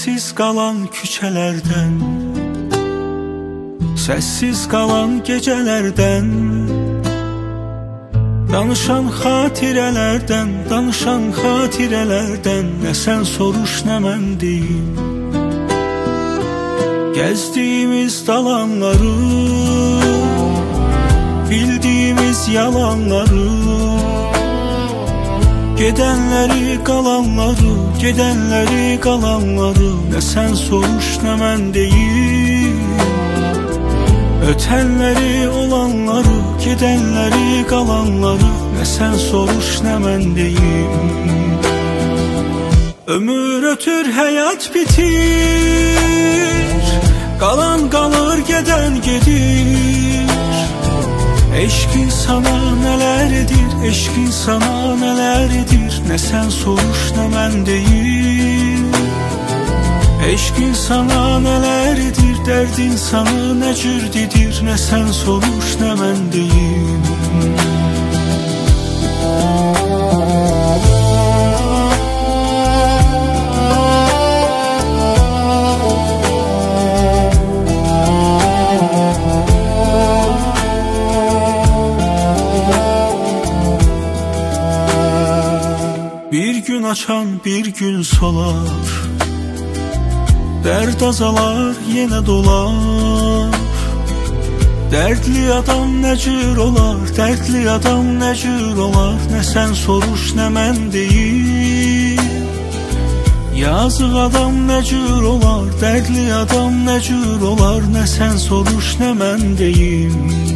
Sessiz qalan küçələrdən, səssiz qalan gecələrdən, danışan xatirələrdən, danışan xatirələrdən, nə sən soruş, nə mən deyim. Gəzdiyimiz dalanları, bildiyimiz yalanları, gedənləri, qalanları, gedənləri, qalanları, nə sən soruş, nə mən deyim. Ötənləri, olanları, gedənləri, qalanları, nə sən soruş, nə mən deyim. Ömür ötür, həyat bitir, qalan qalır, gedən gedir. Eşqin sana nələr edir, eşqin sana nələr edir, nə sən soruş, nə mən deyim. Eşqin sana nələr edir, dərdin sana nə cür didir, nə sən soruş, nə mən deyim. Bir gün açan, bir gün solar, dərd azalar, yenə dolar. Dərdli adam nə cür olar, dərdli adam nə cür olar, nə sən soruş, nə mən deyim. Yazıq adam nə cür olar, dərdli adam nə cür olar, nə sən soruş, nə mən deyim.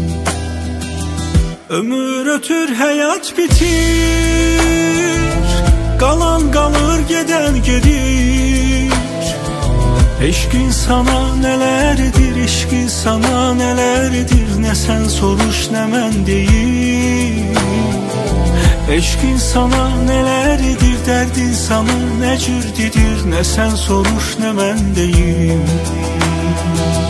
Ömür ötür, həyat bitir, qalan qalır, gedən gedir. Eşqin sana nələr edir, eşqin sana nələr edir, nə sən soruş, nə mən deyim. Eşqin sana nələr edir, dərdin sana nə cür didir, nə sən soruş, nə mən deyim.